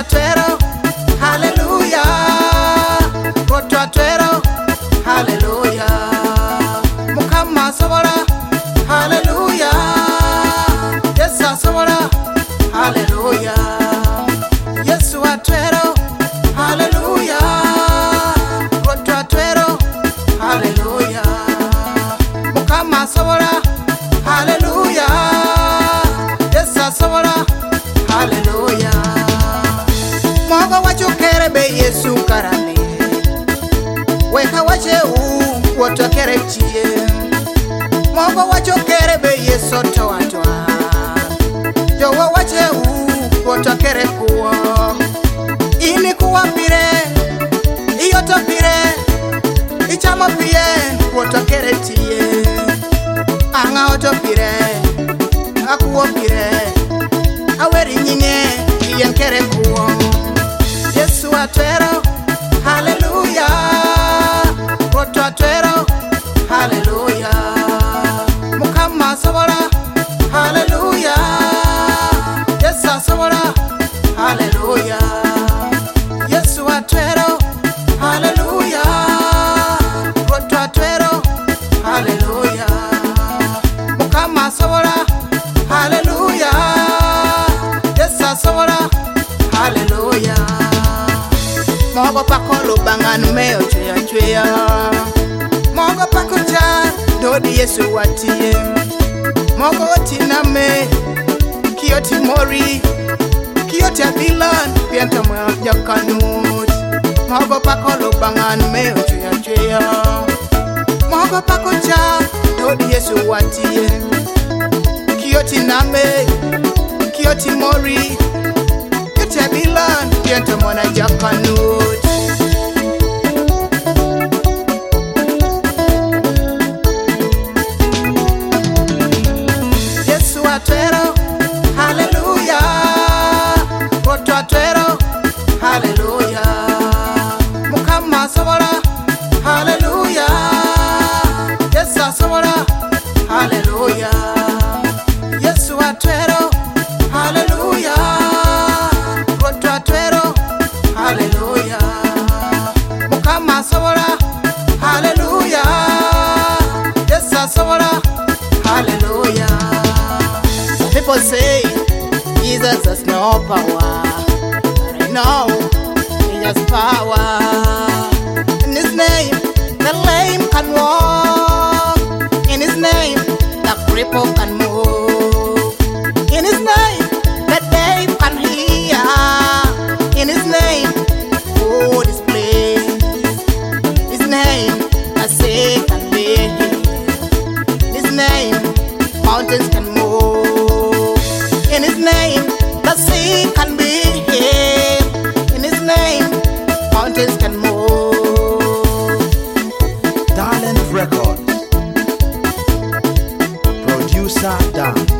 atwero, hallelujah. Roto atwero, hallelujah. Mukama sobora, hallelujah. Yesu sobora, hallelujah. Yesu atwero, hallelujah. Roto atwero, hallelujah. Mukama sobora, hallelujah. Yesu sobora, hallelujah. Mogo wachukere be Yesu karane, weka wache wotokere chie. Mogo wachukere be Yesu toatwa, jowo wache wotokere kuo. Ini kuwa pire, iyoto pire, ichamo pire, wotokere chie. Anga oto pire, akuo pire, aweri nyine, iyen kere kuo. Yesu atwero, hallelujah. Roto atwero, hallelujah. Mukama sobora, hallelujah. Yesu sobora, hallelujah. Yesu atwero, hallelujah. Roto atwero, hallelujah. Mukama sobora, hallelujah. Yesu sobora, hallelujah. Mogo pako lubangan meo chweya chweya. Mogo pako cha dodi Yesu watie. Mogo tiname kioti mori, kioti abilan pienta mwa jakanut. Mogo pako lubangan meo chweya chweya. Mogo pako cha dodi Yesu watie. Kioti name, kioti mori, Tebilan, pienta mwana jakanut. Yesu atwero, hallelujah. Roto atwero, hallelujah. Mukama sobora, hallelujah. Yesu sobora, hallelujah. Yesu atwero, hallelujah. Hallelujah. Mukama sobora, hallelujah. Yesu sobora, hallelujah. Some people say Jesus has no power, but I know he has power. In his name, the lame can walk. In his name, the cripple can move. In his name, the deaf can hear. In his name, food is placed. His name, the sick can be healed. In his name, mountains can move. In his name, the sick can be healed. In his name, mountains can move. Talent Records. Producer Dan.